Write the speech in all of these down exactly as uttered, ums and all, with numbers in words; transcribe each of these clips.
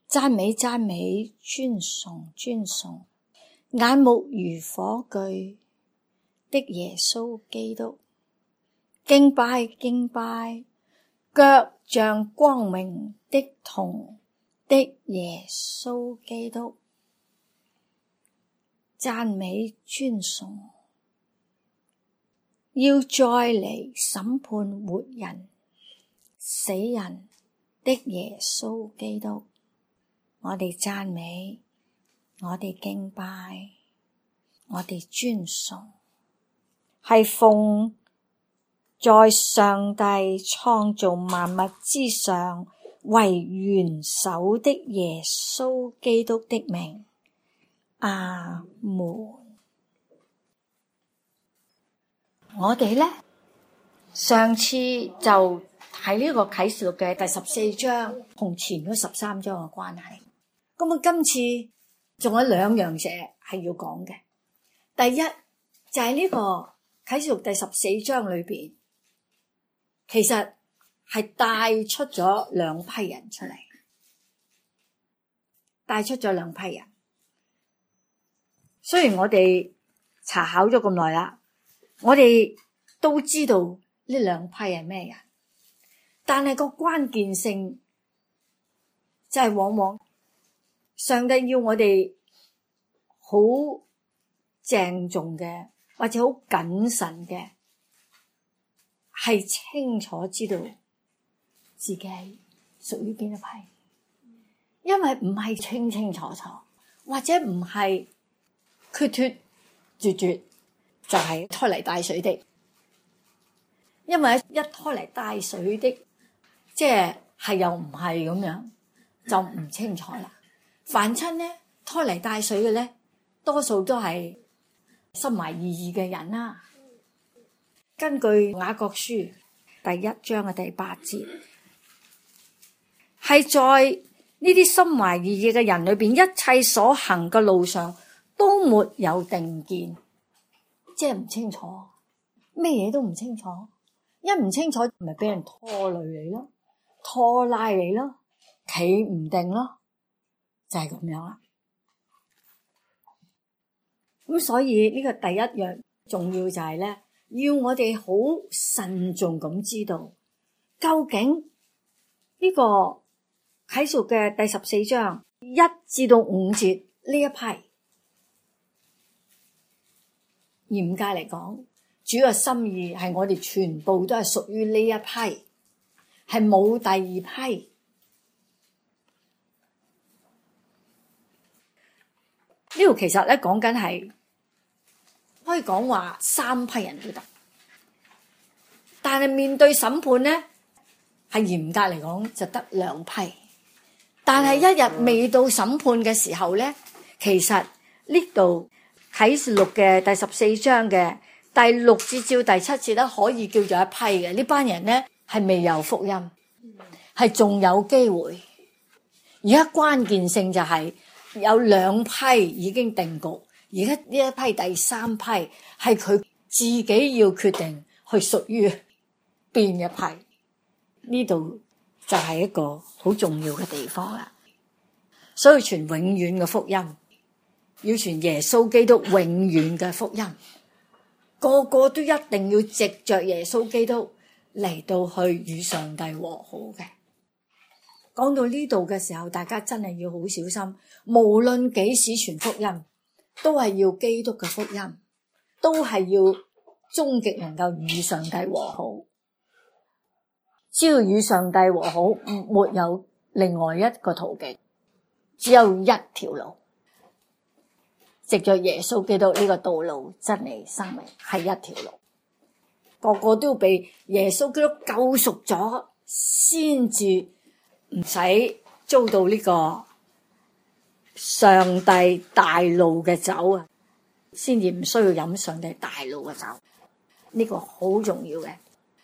讚美讚美，尊崇尊崇，眼目如火炬的耶穌基督，敬拜敬拜，腳像光明的銅的耶穌基督，讚美尊崇，要再嚟審判活人死人的耶穌基督，我哋讚美，我哋敬拜，我哋尊崇，係奉在上帝創造萬物之上為元首的耶穌基督的名，阿門。我哋呢，上次就喺呢個啟示錄嘅第十四章同前嗰十三章嘅關係，咁啊今次仲有兩樣嘢係要講嘅。第一就係呢個啟示錄第十四章裏邊，其實係帶出咗兩批人出嚟，帶出咗兩批人。雖然我哋查考咗咁耐啦，我哋都知道呢兩批係咩人，但係個關鍵性就係往往上帝要我哋好鄭重嘅，或者好謹慎嘅，係清楚知道自己屬於邊一批，因為唔係清清楚楚，或者唔係決脫絕絕，就係拖泥帶水的。因為一拖泥帶水的，即係係又唔係咁樣，就唔清楚啦。凡親呢拖泥帶水嘅咧，多數都係心懷二意嘅人啦。根據雅各書第一章嘅第八節，係在呢啲心懷二意嘅人裏邊，一切所行嘅路上都沒有定見，即係唔清楚，咩嘢都唔清楚。一唔清楚，咪俾人拖累你咯，拖拉你咯，企唔定咯，就係咁樣啦。咁所以呢個第一樣重要就係咧，要我哋好慎重咁知道，究竟呢個啟示錄嘅第十四章一至到五節呢一批，嚴格嚟講，主嘅心意係我哋全部都係屬於呢一批，係冇第二批。呢度其實咧講緊係可以講話三批人都得，但係面對審判咧，係嚴格嚟講就得兩批。但係一日未到審判嘅時候咧，其實呢度啟示錄嘅第十四章嘅第六節至第七節咧，可以叫做一批嘅。呢班人咧係未有福音，係仲有機會。而家關鍵性就係有兩批已經定局，而家呢一批第三批係佢自己要決定去屬於邊一批。呢度就係一個好重要嘅地方啦。所以傳永遠嘅福音，要傳耶穌基督永遠嘅福音，個個都一定要藉着耶穌基督嚟到去與上帝和好嘅。講到呢度嘅時候，大家真係要好小心，無論幾時傳福音，都係要基督嘅福音，都係要終極能夠與上帝和好。只要與上帝和好，沒有另外一個途徑，只有一條路，藉着耶穌基督呢個道路、真理、生命，係一條路。個個都被耶穌基督救贖咗，先至唔使遭到呢個上帝大怒嘅酒啊，先至唔需要飲上帝大怒嘅酒。呢個好重要嘅。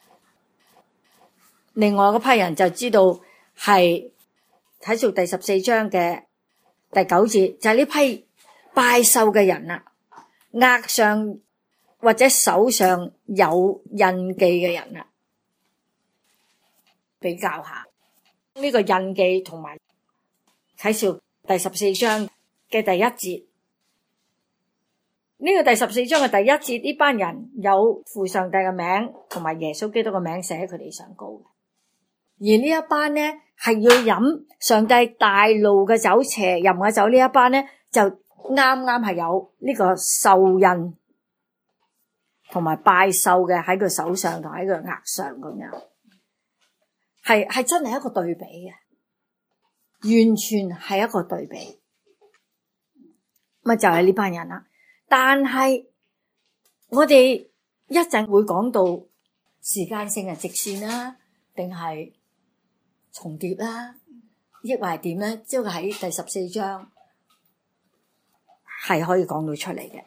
另外嗰批人就知道係睇住第十四章嘅第九節，就係呢批拜獸嘅人啦，額上或者手上有印記嘅人啦，比較下呢個印記同埋啟示錄第十四章嘅第一節。呢個第十四章嘅第一節，呢班人有父上帝嘅名同埋耶穌基督嘅名寫喺佢哋上高嘅。而呢一班呢係要飲上帝大怒嘅酒，邪淫嘅酒。呢一班呢就啱啱係有呢個獸印同埋拜獸嘅喺佢手上同喺佢額上咁樣，係係真係一個對比嘅，完全係一個對比。咪就係呢班人啦。但係我哋一陣會講到時間性係直線啦，定係重疊啦，抑或係點咧？即係喺第十四章係可以講到出嚟嘅。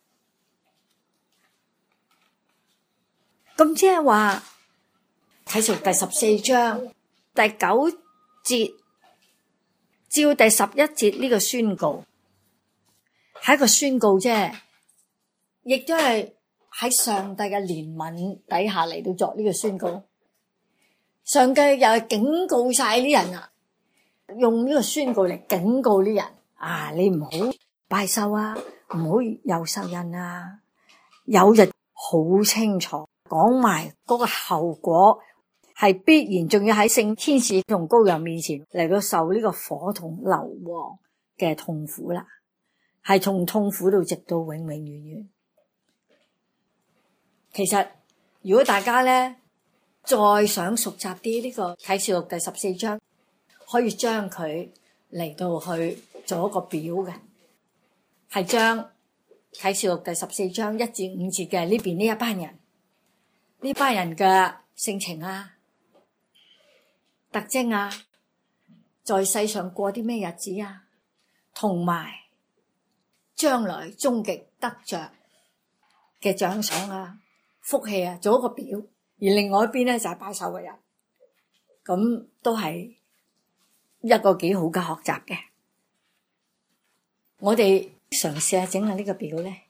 咁即係話睇住第十四章第九節照第十一節呢個宣告，係一個宣告啫，亦都係喺上帝嘅憐憫底下嚟到作呢個宣告。上帝又係警告晒啲人啊，用呢個宣告嚟警告啲人啊，你唔好拜獸啊，唔好有獸印啊。有日好清楚講埋嗰個後果係必然，仲要喺聖天使同羔羊面前嚟到受呢個火同硫磺嘅痛苦啦，係從痛苦到直到永永遠遠。其實如果大家咧再想熟習啲呢個啟示錄第十四章，可以將佢嚟到去做一個表嘅，係將啟示錄第十四章一至五節嘅呢邊呢一班人，呢班人嘅性情啊、特徵啊，在世上過啲咩日子啊，同埋將來終極得着嘅獎賞啊、福氣啊，做一個表。而另外一邊咧就係拜獸嘅人，咁都係一個幾好嘅學習嘅。我哋嘗試下整下呢個表咧，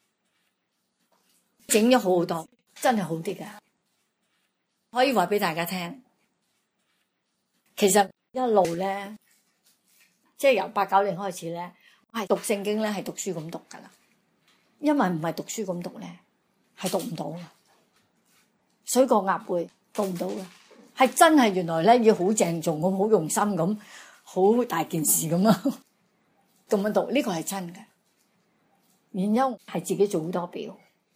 整咗好好多，真係好啲㗎。可以話俾大家聽，其實一路咧，即係由八九年開始咧，我係讀聖經咧係讀書咁讀㗎啦。因為唔係讀書咁讀咧，係讀唔到嘅。水過鴨背讀唔到嘅，係真係原來咧要好鄭重咁，好用心咁，好大件事咁啊！咁樣讀呢個係真嘅，原因係自己做好多表，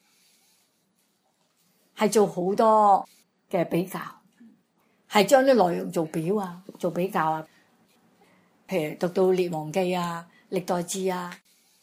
係做好多嘅比較，係將啲內容做表啊，做比較啊。譬如讀到列王記啊、歷代志啊，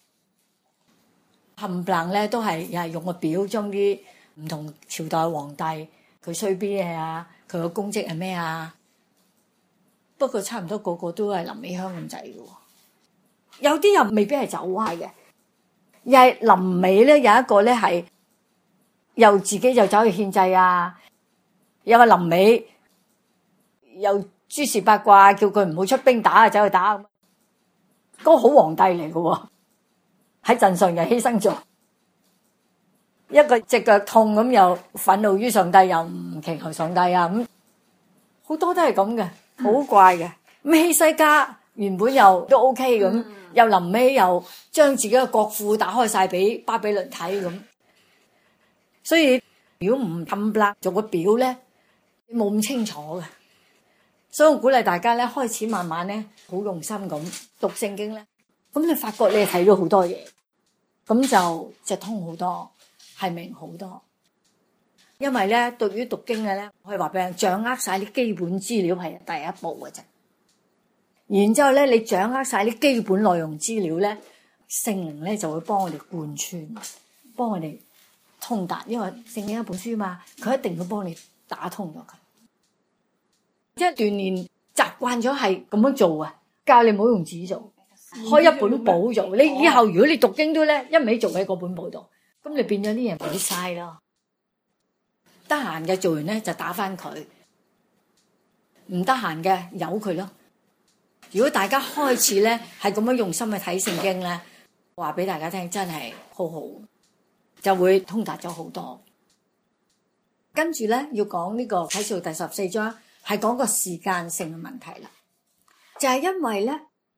冚唪唥咧都係又係用個表將啲唔同朝代皇帝佢衰啲嘢啊，佢個功績係咩啊？不過差唔多個個都係臨尾香咁滯嘅喎，有啲又未必係走歪嘅，又係臨尾咧有一個咧係又自己就走去獻祭啊，有個臨尾又諸事八卦叫佢唔好出兵打啊，走去打，嗰個好皇帝嚟嘅喎，喺陣上又犧牲咗。一個隻腳痛咁又憤怒於上帝，又唔祈求上帝啊，咁好多都係咁嘅，好怪嘅。咁希西家原本又都 OK 咁，又臨尾又將自己嘅國庫打開晒俾巴比倫睇咁。所以如果唔冚唪唥做個表咧，冇咁清楚嘅。所以我鼓勵大家咧，開始慢慢咧好用心咁讀聖經咧，咁你發覺你係睇到好多嘢，咁就就通好多。係明好多，因為咧對於讀經嘅咧，可以話俾人掌握晒啲基本資料係第一步嘅啫。然之後咧，你掌握晒啲基本內容資料咧，聖靈咧就會幫我哋貫穿，幫我哋通達。因為聖經一本書嘛，佢一定會幫你打通咗佢。即係鍛鍊習慣咗係咁樣做啊，教你唔好用紙做，開一本簿做。你以後如果你讀經都咧一味做喺嗰本簿度。咁你變咗啲嘢唔嘥咯，得閒嘅做完咧就打翻佢，唔得閒嘅由佢咯。如果大家開始咧係咁樣用心去睇聖經咧，話俾大家聽真係好好，就會通達咗好多。跟住咧要講呢個啟示錄第十四章係講個時間性嘅問題啦，就係因為咧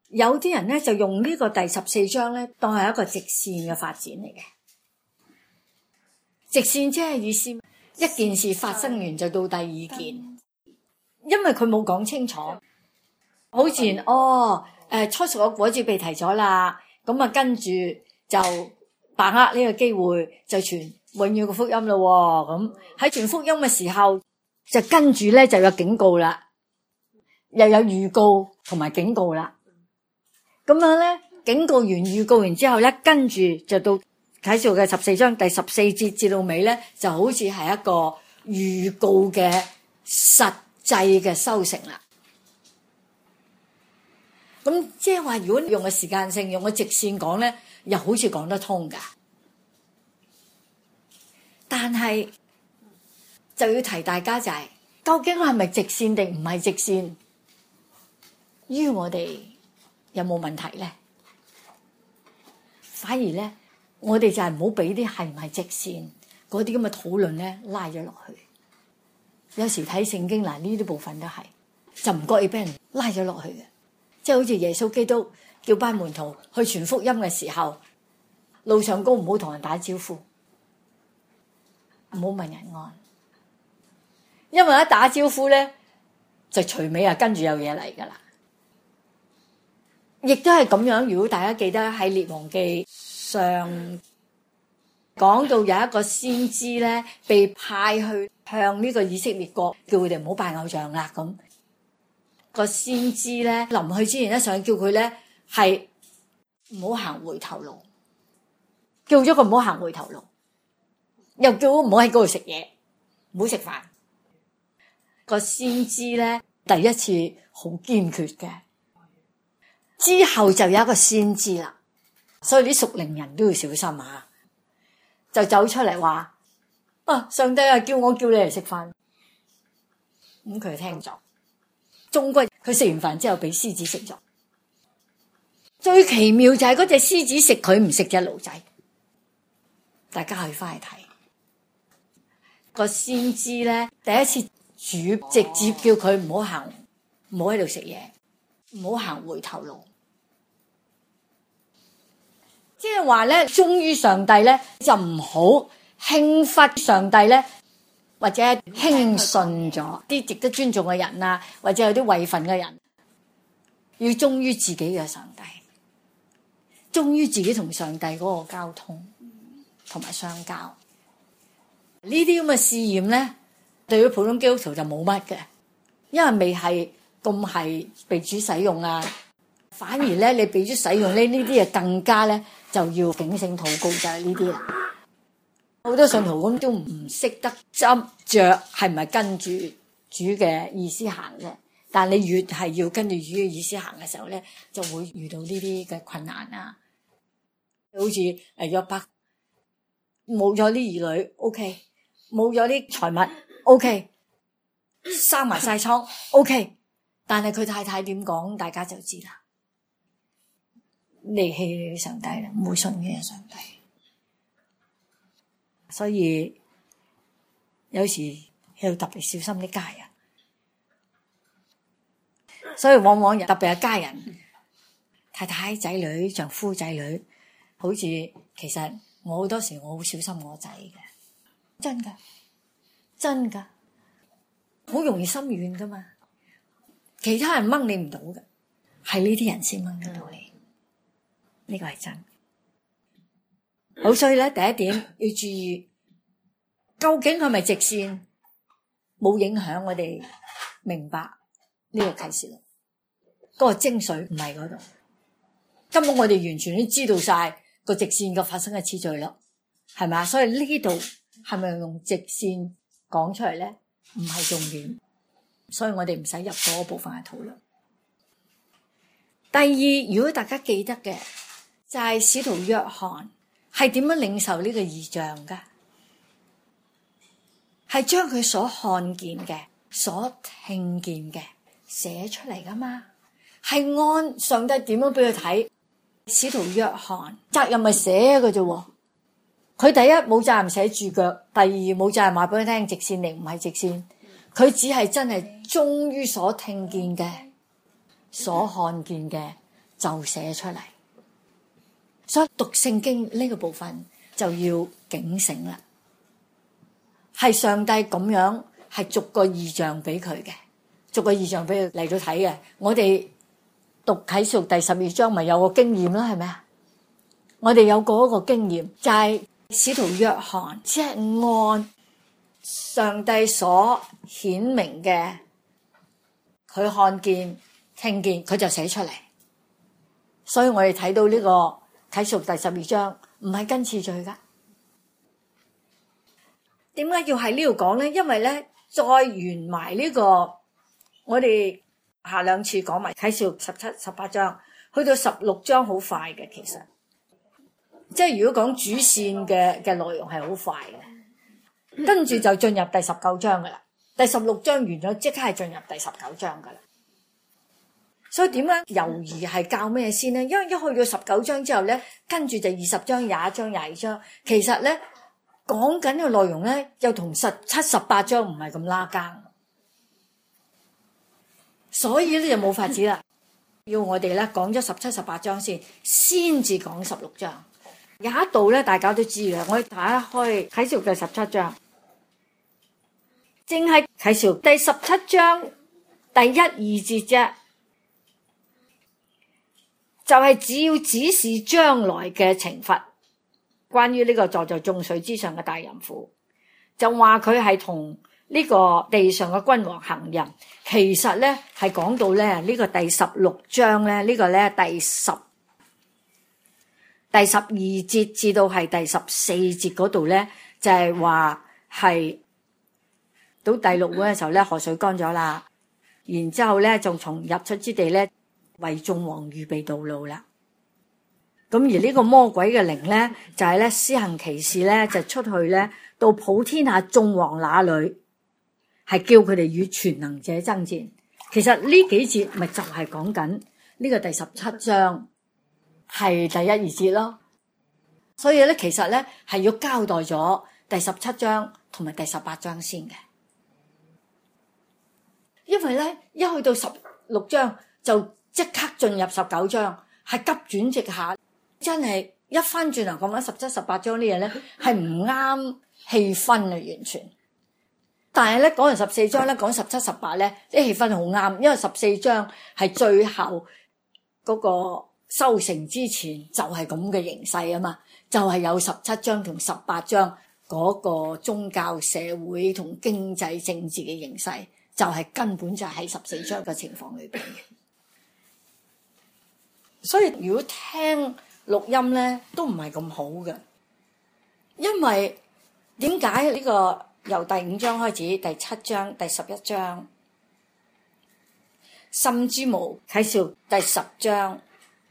有啲人咧就用呢個第十四章咧當係一個直線嘅發展嚟嘅。直線即係意思，一件事發生完就到第二件，因為佢冇講清楚，好自然哦。誒，初熟嘅果子被提咗啦，咁啊跟住就把握呢個機會就傳永遠嘅福音咯。咁喺傳福音嘅時候，就跟住咧就有警告啦，又有預告同埋警告啦。咁樣咧，警告完、預告完之後咧，跟住就到啟示錄嘅十四章第十四節至到尾咧，就好似係一個預告嘅實際嘅收成啦。咁即係話，如果用個時間性，用個直線講咧，又好似講得通噶。但係就要提大家就係、是，究竟係咪直線定唔係直線？於我哋有冇問題咧？反而咧，我哋就係唔好俾啲係唔係直線嗰啲咁嘅討論咧拉咗落去。有時睇聖經嗱，呢啲部分都係就唔覺意俾人拉咗落去嘅。即係好似耶穌基督叫班門徒去傳福音嘅時候，路上高唔好同人打招呼，唔好問人安，因為一打招呼咧就隨尾啊跟住有嘢嚟噶啦。亦都係咁樣，如果大家記得喺列王記上講到有一個先知咧被派去向呢個以色列國叫佢哋唔好拜偶像啦，咁個先知咧臨去之前咧想叫佢咧係唔好行回頭路，叫咗佢唔好行回頭路，又叫佢唔好喺嗰度食嘢，唔好食飯。個先知咧第一次好堅決嘅，之後就有一個先知啦，所以啲屬靈人都要小心啊！就走出嚟話：啊，上帝啊，叫我叫你嚟食飯。咁佢就聽咗，終歸佢食完飯之後俾獅子食咗。最奇妙就係嗰隻獅子食佢唔食隻驢仔，大家可以翻去睇。個先知咧第一次主直接叫佢唔好行，唔好喺度食嘢，唔好行回頭路。即係話咧，忠於上帝咧，就唔好輕忽上帝咧，或者輕信咗啲值得尊重嘅人啊，或者有啲位份嘅人，要忠於自己嘅上帝，忠於自己同上帝嗰個交通同埋相交。呢啲咁嘅試驗咧，對於普通基督徒就冇乜嘅，因為未係咁係被主使用啊。反而咧，你被主使用咧，呢啲嘢更加咧就要警醒禱告，就係呢啲啦。好多信徒咁都唔識得執着係咪跟住主嘅意思行嘅，但你越係要跟住主嘅意思行嘅時候咧，就會遇到呢啲嘅困難啊。好似誒約伯冇咗啲兒女 ，OK， 冇咗啲財物 ，OK， 生埋晒瘡 ，OK， 但係佢太太點講，大家就知啦。離棄上帝啦，唔會信嘅上帝。所以有時要特別小心啲家人。所以往往特別係家人，太太仔女、丈夫仔女，好似其實我好多時我好小心我仔嘅，真噶，真噶，好容易心軟噶嘛。其他人掹你唔到嘅，係呢啲人先掹得到你。呢個係真。好，所以咧第一點要注意，究竟係咪直線，冇影響我哋明白呢個啟示錄嗰個精髓唔係嗰度。根本我哋完全都知道晒個直線嘅發生嘅次序咯，係咪啊？所以呢度係咪用直線講出嚟咧？唔係重點，所以我哋唔使入嗰部分嘅討論。第二，如果大家記得嘅，就係使徒約翰係點樣領受呢個異象噶？係將佢所看見嘅、所聽見嘅寫出嚟噶嘛？係按上帝點樣俾佢睇？使徒約翰責任咪寫嘅啫，佢第一冇責任寫注腳，第二冇責任話俾佢聽直線定唔係直線，佢只係真係忠於所聽見嘅、所看見嘅， 就寫出嚟。所以讀聖經呢個部分就要警醒啦，係上帝咁樣係逐個異象俾佢嘅，逐個異象俾佢嚟到睇嘅。我哋讀啟示錄第十二章咪有個經驗啦，係咪啊？我哋有過一個經驗，就係使徒約翰只係按上帝所顯明嘅，佢看見聽見佢就寫出嚟。所以我哋睇到呢個啟示錄第十二章唔係跟次序噶。點解要喺呢度講咧？因為咧再完埋呢個，我哋下兩次講埋啟示錄十七、十八章，去到十六章好快嘅。其實即係如果講主線嘅嘅內容係好快嘅，跟住就進入第十九章噶啦。第十六章完咗，即刻係進入第十九章噶啦。所以點樣猶豫係教咩先咧？因為一去到十九章之後咧，跟住就二十章、廿一章、廿二章，其實咧講緊嘅內容咧，又同十七、十八章唔係咁拉更，所以咧就冇法子啦。要我哋咧講咗十七、十八章先，先至講十六章。有一度咧，大家都知嘅，我哋打開啟示錄第十七章，正係啟示錄第十七章第一二節啫。就係只要指示將來嘅懲罰，關於呢個坐在眾水之上嘅大淫婦，就話佢係同呢個地上嘅君王行淫。其實咧係講到咧呢個第十六章咧，呢個咧第十第十二節至到係第十四節嗰度咧，就係話係到第六會嘅時候咧，河水乾咗啦，然之後咧就從入出之地咧，為眾王預備道路啦。咁而呢個魔鬼嘅靈咧，就係咧施行奇事咧，就出去咧到普天下眾王那裏，係叫佢哋與全能者爭戰。其實呢幾節咪就係講緊呢個第十七章係第一二節咯。所以咧，其實咧係要交代咗第十七章同埋第十八章先嘅，因為咧一去到十六章就即刻進入十九章，係急轉直下，真係一翻轉頭講緊十七、十八章呢嘢咧，係唔啱氣氛啊，完全。但係咧講完十四章咧，講十七、十八咧，啲氣氛好啱，因為十四章係最後嗰個收成之前就係咁嘅形勢啊嘛，就係有十七章同十八章嗰個宗教、社會同經濟、政治嘅形勢，就係根本就喺十四章嘅情況裏邊。所以如果聽錄音咧都唔係咁好嘅，因為點解呢個由第五章開始，第七章、第十一章，甚至無啟示錄第十章、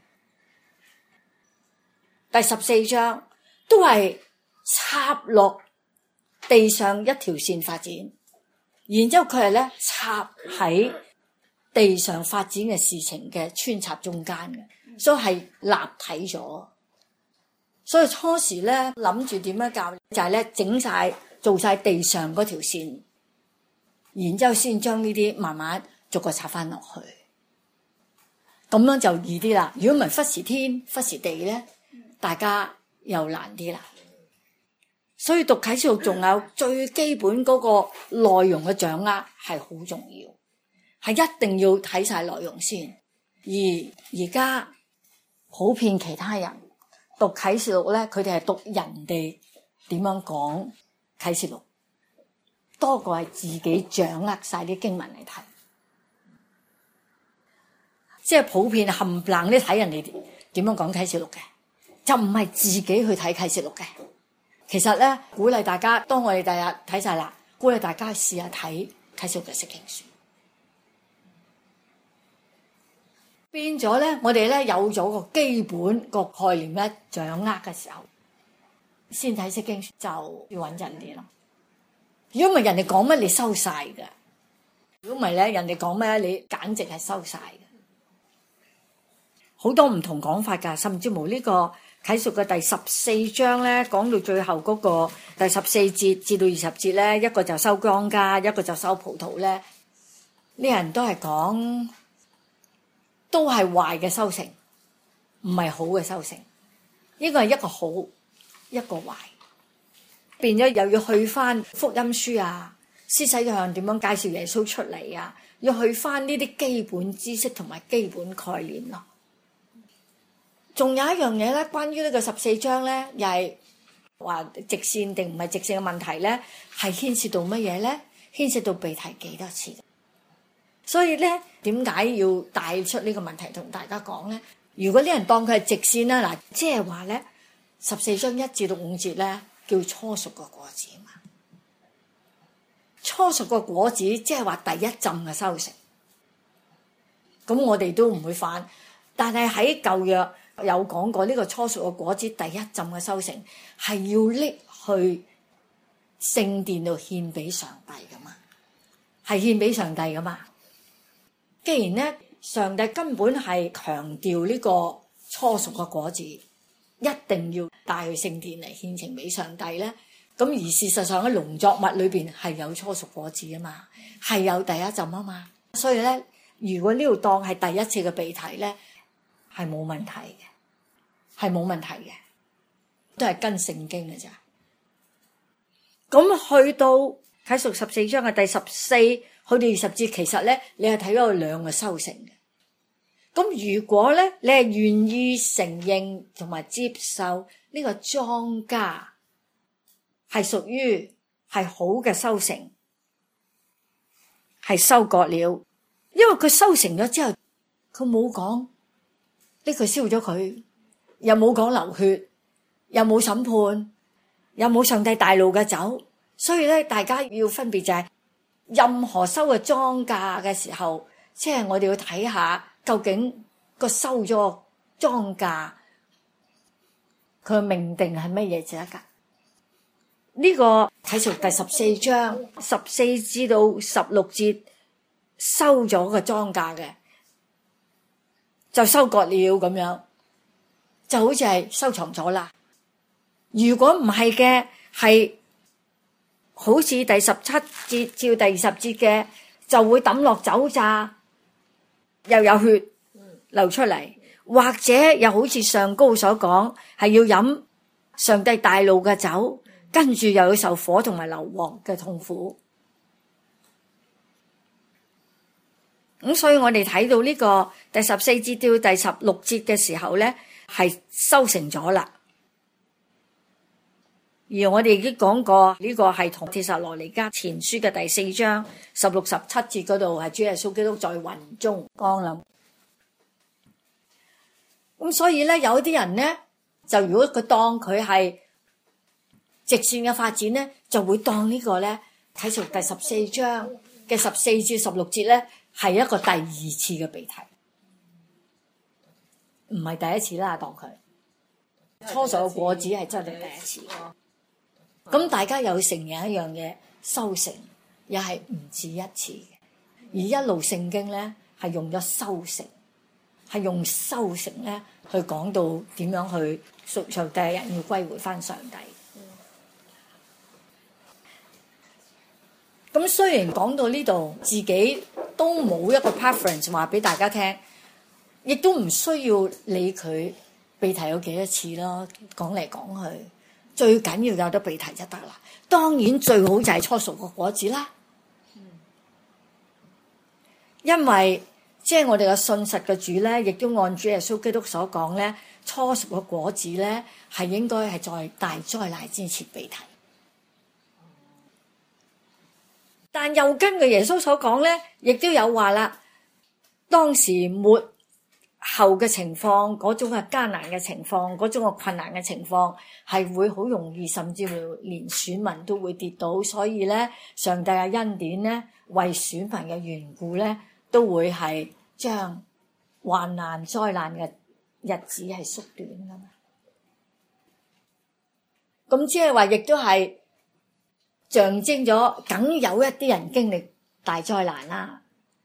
第十四章都係插落地上一條線發展，然之後佢係咧插喺地上發展嘅事情嘅穿插中間嘅。所以係立體咗，所以初時咧諗住點樣教，就係咧整晒做晒地上嗰條線，然之後先將呢啲慢慢逐個插翻落去，咁樣就易啲啦。如果唔係忽時天忽時地咧，大家又難啲啦。所以讀啟示錄仲有最基本嗰個內容嘅掌握係好重要，係一定要睇晒內容先。而而家普遍其他人讀啟示錄咧，佢哋係讀人哋點樣講啟示錄，多過係自己掌握晒啲經文嚟睇。即係普遍冚唪唥啲睇人哋點樣講啟示錄嘅，就唔係自己去睇啟示錄嘅。其實咧，鼓勵大家，當我哋第日睇晒啦，鼓勵大家試下睇啟示錄嘅釋經書。變咗咧，我哋咧有咗個基本個概念咧掌握嘅時候，先睇釋經書就要穩陣啲咯。如果唔係人哋講乜你收晒㗎，如果唔係咧人哋講咩你簡直係收晒嘅。好多唔同講法㗎，甚至乎呢個啟示錄嘅第十四章咧，講到最後嗰個第十四節至到二十節咧，一個就收莊稼，一個就收葡萄咧，呢人都係講。都係壞嘅收成， 唔係好嘅收成，呢個係一個好一個壞，變咗又要去翻福音書啊，施洗約翰點樣介紹耶穌出嚟啊，要去翻呢啲基本知識同埋基本概念咯。仲有一樣嘢咧，關於呢個十四章咧，又係話直線定唔係直線嘅問題咧，係牽涉到乜嘢咧？牽涉到被提幾多次。所以咧，點解要帶出呢個問題同大家講咧？如果啲人當佢係直線啦，嗱，即係話咧，十四章一至到五節咧，叫初熟個果子嘛。初熟個果子即係話第一浸嘅收成。咁我哋都唔會反，但係喺舊約有講過呢個初熟個果子第一浸嘅收成係要拎去聖殿度獻俾上帝噶嘛，係獻俾上帝噶嘛。既然咧，上帝根本係強調呢個初熟嘅果子一定要帶去聖殿嚟獻呈俾上帝咧，咁而事實上喺農作物裏邊係有初熟果子啊嘛，係有第一浸啊嘛，所以咧，如果呢度當係第一次嘅被提咧，係冇問題嘅，係冇問題嘅，都係跟聖經嘅咋。咁去到啟示十四章嘅第十四去到二十節，其實咧，你係睇到兩個收成嘅。咁如果咧，你係願意承認同埋接受呢個莊稼係屬於係好嘅收成，係收割了，因為佢收成咗之後，佢冇講呢個燒咗佢，又冇講流血，又冇審判，又冇上帝大怒嘅酒，所以咧，大家要分別就係、是。任何收嘅莊稼嘅時候，即係我哋要睇下究竟個收咗莊稼佢嘅命定係乜嘢先得㗎？呢個啟示第十四章十四至到十六節收咗個莊稼嘅，就收割了咁樣，就好似係收藏咗啦。如果唔係嘅，係。好似第十七節至第二十節嘅，就會抌落酒榨，又有血流出嚟，或者又好似上高所講，係要飲上帝大怒嘅酒，跟住又要受火同埋硫磺嘅痛苦。咁所以我哋睇到呢個第十四節到第十六節嘅時候咧，係收成咗啦。而我哋已經講過呢個係同帖撒羅尼迦前書嘅第四章十六十七節嗰度係主耶穌基督在雲中降臨。咁所以咧，有啲人咧就如果佢當佢係直線嘅發展咧，就會當呢個咧啟示第十四章嘅十四至十六節咧係一個第二次嘅被提，唔係第一次啦。當佢初熟嘅果子係真係第一次。咁大家又承認一樣嘢，收成又係唔止一次嘅，而一路聖經咧係用咗收成，係用收成咧去講到點樣去屬上帝嘅人要歸回翻上帝。咁、嗯、雖然講到呢度，自己都冇一個 preference 話俾大家聽，亦都唔需要理佢被提有幾多次咯，講嚟講去。最緊要有得被提就得啦，當然最好就係初熟個果子啦，因為即係我哋嘅信實嘅主咧，亦都按主耶穌基督所講咧，初熟個果子咧係應該係在大災難之前被提，但又根據耶穌所講咧，亦都有話啦，當時末後嘅情況，嗰種嘅艱難嘅情況，嗰種嘅困難嘅情況，係會好容易，甚至乎連選民都會跌倒。所以咧，上帝嘅恩典咧，為選民嘅緣故咧，都會係將患難災難嘅日子係縮短噶嘛。咁即係話，亦都係象徵咗，梗有一啲人經歷大災難啦。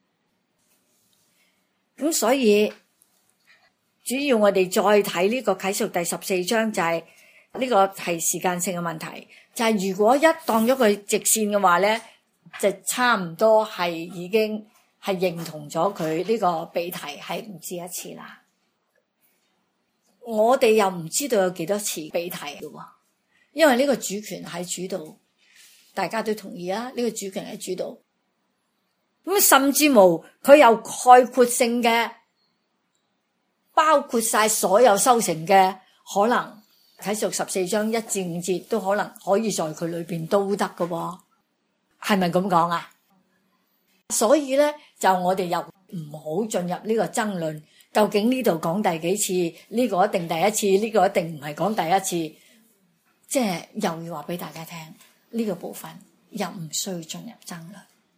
咁所以。主要我哋再睇呢個啟示第十四章，就係呢個係時間性嘅問題，就係如果一當咗佢直線嘅話咧，就差唔多係已經係認同咗佢呢個被提係唔止一次啦。 我哋又唔知道有幾多次被提嘅喎，因為呢個主權喺主度，大家都同意啊。呢個主權喺主度，咁甚至無佢有概括性嘅，包括晒所有收成嘅可能，啟示錄十四章一至五節都可能可以在佢裏邊都得嘅喎，係咪咁講啊？所以咧，就我哋又唔好進入呢個爭論，究竟呢度講第幾次？呢個一定第一次，呢個一定唔係講第一次。即係又要話俾大家聽，呢個部分又唔需要進入爭論。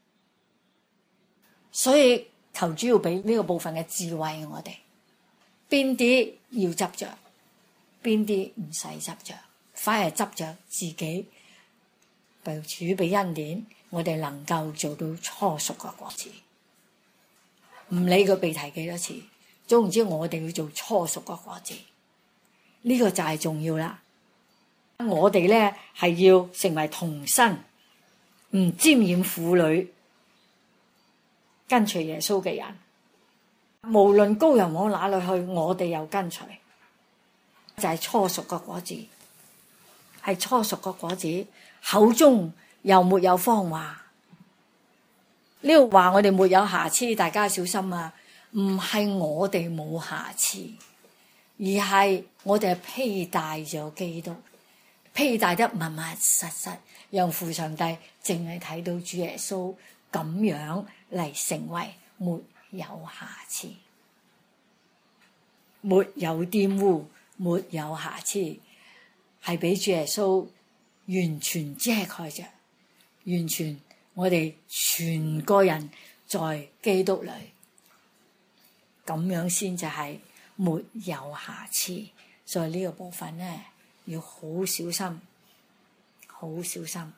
所以求主要俾呢個部分嘅智慧我哋，邊啲要執着，邊啲唔使執着，反而執着自己，被主俾恩典，我哋能夠做到初熟嘅果子。唔理佢被提幾多次，總唔知我哋要做初熟嘅果子，呢個就係重要啦。我哋咧係要成為童身，唔沾染婦女，跟隨耶穌嘅人。無論羔羊往哪裏去，我哋又跟隨，就係初熟嘅果子，係初熟嘅果子，口中又沒有謊話。呢度話我哋沒有瑕疵，大家小心啊！唔係我哋冇瑕疵，而係我哋係披戴咗基督，披戴得密密實實，讓父上帝淨係睇到主耶穌咁樣嚟成為沒有瑕疵，沒有玷污，沒有瑕疵，係俾主耶穌完全遮蓋着，完全我哋全個人在基督裏，咁樣先就係沒有瑕疵。所以呢個部分呢，要好小心，好小心。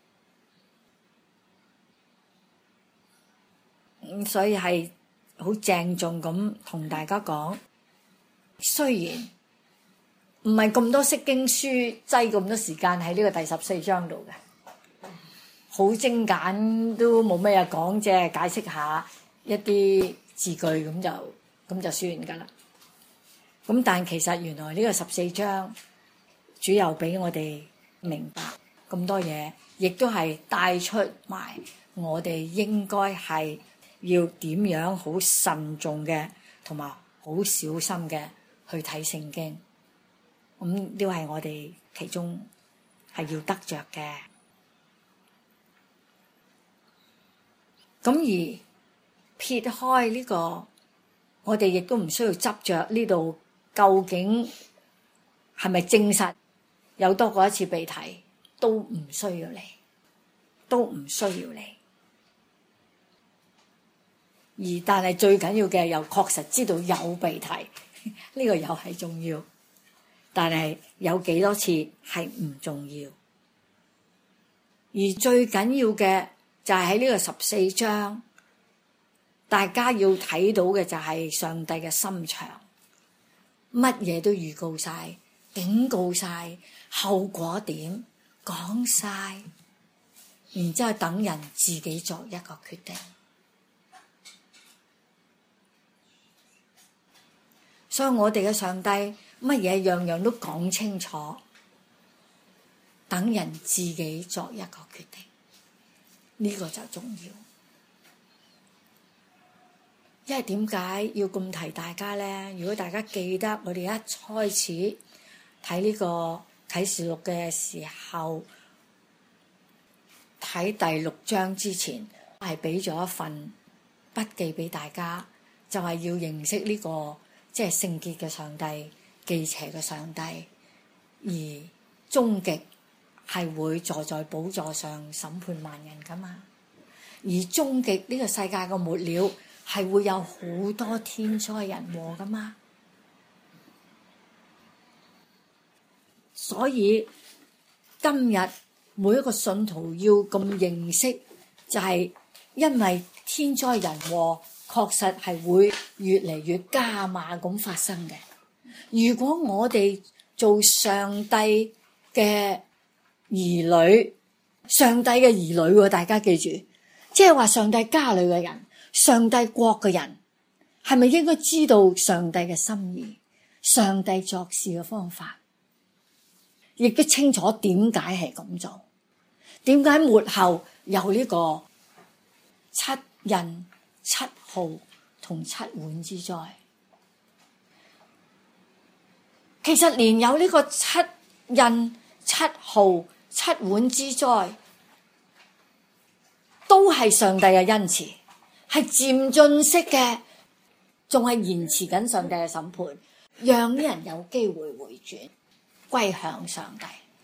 咁所以係好鄭重咁同大家講，雖然唔係咁多釋經書擠咁多時間喺呢個第十四章度嘅，好精簡都冇咩嘢講啫，解釋下一啲字句咁就咁就算噶啦。咁但其實原來呢個十四章主又俾我哋明白咁多嘢，亦都係帶出埋我哋應該係要點樣好慎重嘅，同埋好小心嘅去睇聖經。咁呢個係我哋其中係要得着嘅。咁而撇開呢個，我哋亦都唔需要執着呢度究竟係咪證實有多過一次被提，都唔需要嚟，都唔需要嚟。而但係最緊要嘅，又確實知道有被提，呢個又係重要。但係有幾多次係唔重要。而最緊要嘅就係喺呢個十四章，大家要睇到嘅就係上帝嘅心腸，乜嘢都預告晒，警告晒，後果點講晒，然之後等人自己作一個決定。所以我哋嘅上帝乜嘢樣樣都講清楚，等人自己作一個決定，呢個就重要。因為點解要咁提大家咧？如果大家記得我哋一開始睇呢個啟示錄嘅時候，睇第六章之前係俾咗一份筆記俾大家，就係要認識呢個即係聖潔嘅上帝，忌邪嘅上帝，而終極係會坐在寶座上審判萬人噶嘛。而終極呢個世界嘅末了係會有好多天災人禍噶嘛。所以今日每一個信徒要咁認識，就係因為天災人禍確實係會越嚟越加碼咁發生嘅。如果我哋做上帝嘅兒女，上帝嘅兒女喎，大家記住，即係話上帝家裏嘅人，上帝國嘅人，係咪應該知道上帝嘅心意？ 上帝作事嘅方法，亦都清楚點解係咁做，點解末後有呢個七印、七號同七碗之災。其實連有呢個七印、七號、七碗之災，都係上帝嘅恩慈，係漸進式嘅，仲係延遲緊上帝嘅審判，讓啲人有機會回轉歸向上帝。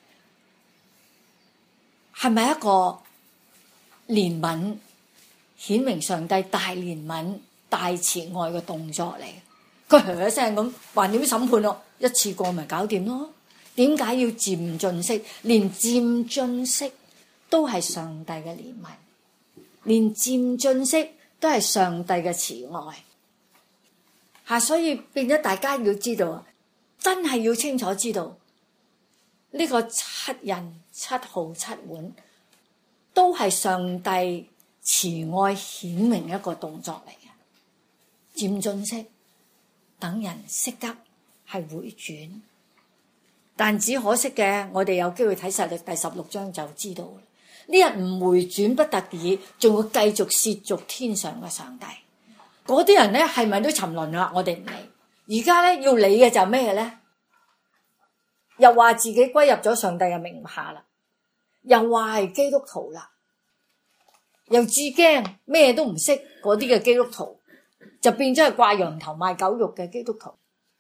係咪一個憐憫顯明上帝大憐憫大慈愛嘅動作嚟？佢噓一聲咁話點審判咯，一次過咪搞掂咯？點解要漸進式？連漸進式都係上帝嘅憐憫，連漸進式都係上帝嘅慈愛。吓，所以變咗大家要知道，真係要清楚知道呢個七印、七號、七碗都係上帝慈愛顯明一個動作嚟嘅。漸進式等人識得係回轉，但只可惜嘅，我哋有機會睇實力第十六章就知道，呢人唔回轉不得已，仲會繼續褻瀆天上嘅上帝。嗰啲人咧係咪都沉淪啦？我哋唔理。而家咧要理嘅就係咩咧？又話自己歸入咗上帝嘅名下啦，又話係基督徒啦，又至驚咩都唔識嗰啲嘅基督徒，就變咗係掛羊頭賣狗肉嘅基督徒。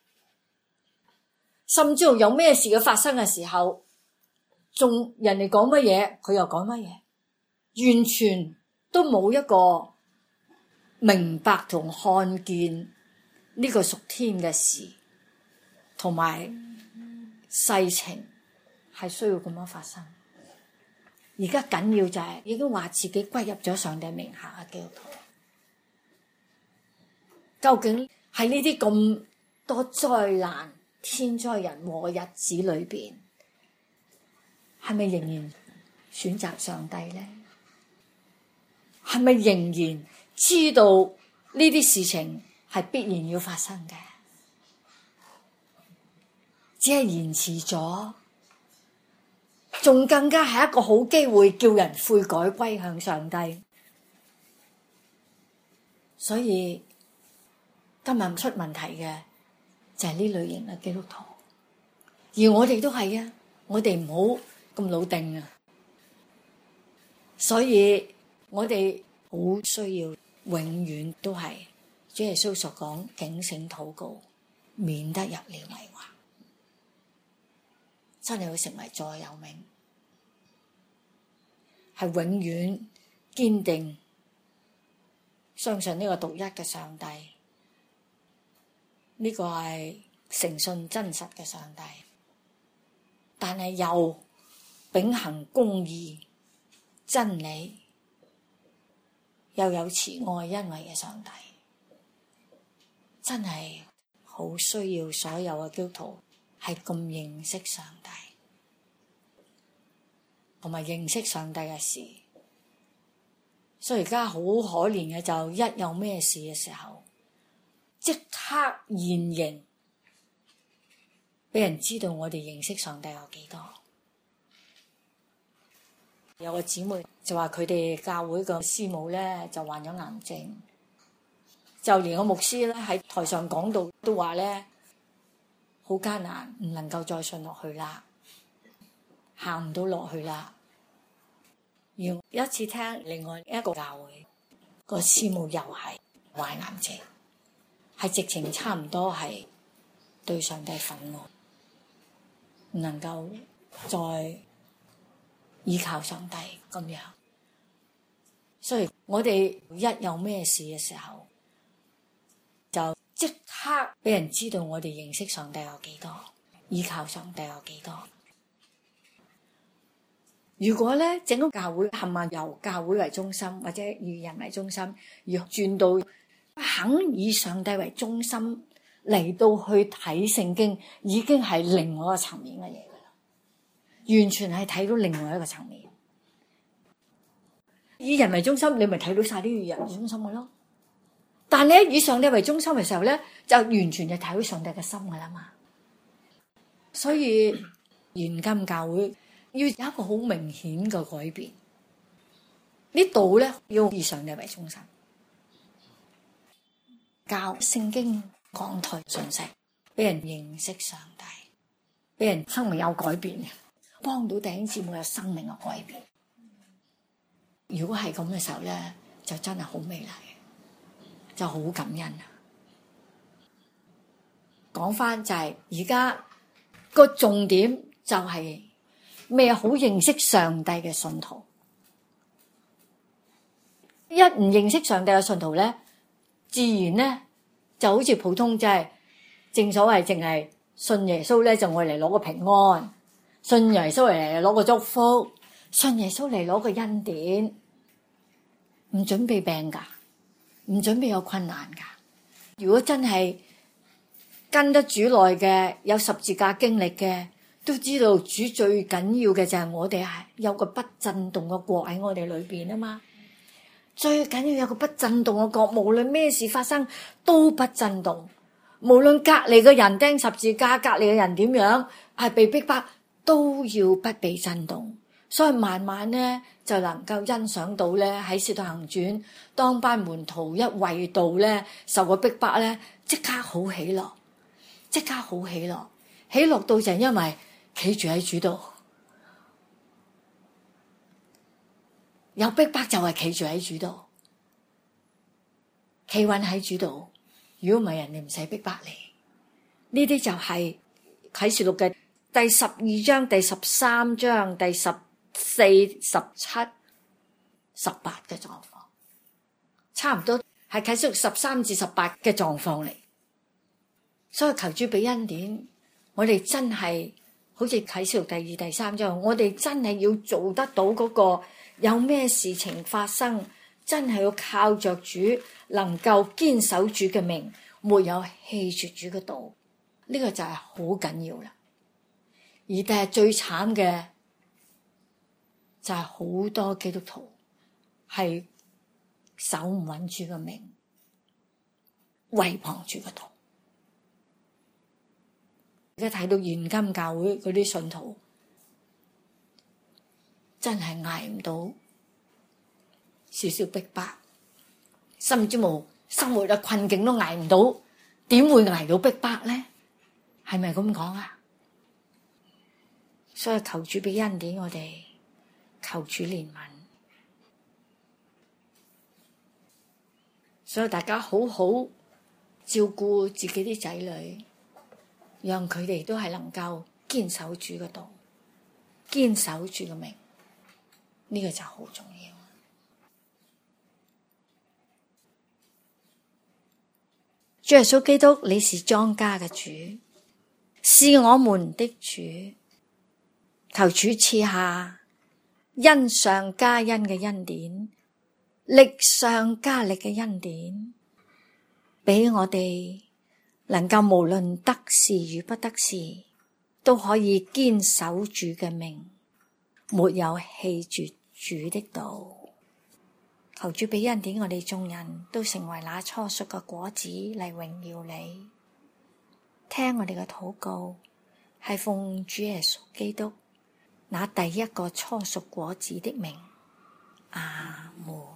甚至乎有咩事嘅發生嘅時候，仲人哋講乜嘢，佢又講乜嘢，完全都冇一個明白同看見呢個屬天嘅事，同埋世情係需要咁樣發生。而家緊要就係已經話自己歸入咗上帝名下嘅基督徒，究竟喺呢啲咁多災難、天災人禍日子裏邊，係咪仍然選擇上帝呢？係咪仍然知道呢啲事情係必然要發生嘅，只係延遲咗，仲更加係一個好機會叫人悔改歸向上帝。所以今日唔出問題嘅就係呢類型嘅基督徒，而我哋都係啊，我哋唔好咁老定啊。所以我哋好需要永遠都係主耶穌所講警醒禱告，免得入了迷惑，真係會成為座右銘，係永遠堅定相信呢個獨一嘅上帝，呢個係誠信真實嘅上帝，但係又秉行公義真理，又有慈愛恩惠嘅上帝，真係好需要所有嘅基督徒係咁認識上帝，同埋認識上帝嘅事。所以而家好可憐嘅就一有咩事嘅時候，即刻現形，俾人知道我哋認識上帝有幾多。有個姊妹就話佢哋教會個師母咧就患咗癌症，就連個牧師咧喺台上講道都話咧好艱難，唔能夠再信落去啦，行唔到落去啦。而有一次聽另外一個教會個師母又係患癌症，係直情差唔多係對上帝憤怒，唔能夠再依靠上帝咁樣。所以我哋一有咩事嘅時候，就即刻俾人知道我哋認識上帝有幾多，依靠上帝有幾多。如果咧整個教會冚唪唥由教會為中心，或者以人為中心，而轉到肯以上帝為中心嚟到去睇聖經，已經係另外一個層面嘅嘢噶啦，完全係睇到另外一個層面。以人為中心，你咪睇到晒啲以人為中心嘅咯。但係咧以上帝為中心嘅時候咧，就完全就睇到上帝嘅心噶啦嘛。 所以現今教會要有一個好明顯嘅改變，呢度咧要以上帝為中心，教聖經講台信息，俾人認識上帝，俾人生命有改變，幫到弟兄姊妹有生命嘅改變。如果係咁嘅時候咧，就真係好美麗，就好感恩啊！講翻就係而家個重點就係未好認識上帝嘅信徒，一唔認識上帝嘅信徒咧，自然咧就好似普通，即係正所謂淨係信耶穌咧，就愛嚟攞個平安，信耶穌嚟攞個祝福，信耶穌嚟攞個恩典，唔準備病噶，唔準備有困難噶。如果真係跟得主耐嘅，有十字架經歷嘅，都知道主最緊要嘅就係我哋係有個不震動嘅國喺我哋裏邊啊嘛。最緊要有個不震動嘅國，無論咩事發生都不震動，無論隔籬嘅人釘十字架，隔籬嘅人點樣係被逼迫，都要不被震動。所以慢慢咧就能夠欣賞到咧喺《使徒行傳》當班門徒一為道咧受過逼迫咧，即刻好喜樂，即刻好喜樂，喜樂到就係因為企住喺主度，有逼迫就係企住喺主度，企穩喺主度。如果唔係，人哋唔使逼迫你。呢啲就係啟示錄嘅第十二章、第十三章、第十四、十七、十八嘅狀況，差唔多係啟示錄十三至十八嘅狀況嚟。所以求主俾恩典，我哋真係好似啟示錄第二、第三章，我哋真係要做得到嗰個有咩事情發生，真係要靠着主，能夠堅守主嘅命，沒有棄絕主嘅道。呢、這個就係好緊要啦。而但係最慘嘅就係好多基督徒係守唔穩主嘅命，違抗主嘅道。而家睇到現今教會嗰啲信徒真係捱唔到少少逼迫，甚至冇生活嘅困境都捱唔到，點會捱到逼迫咧？係咪咁講啊？所以求主俾恩典我哋，求主憐憫，所以大家好好照顧自己啲仔女，讓佢哋都係能夠堅守主嘅道，堅守主嘅命，呢、這個就好重要。主耶穌基督，你是莊稼嘅主，是我們的主。求主賜下恩上加恩嘅恩典，力上加力嘅恩典，俾我哋能夠無論得時與不得時，都可以堅守主嘅命，沒有棄絕主的道。求主俾恩典，我哋眾人都成為那初熟嘅果子嚟榮耀你。聽我哋嘅禱告，係奉主耶穌基督那第一個初熟果子的名。阿門。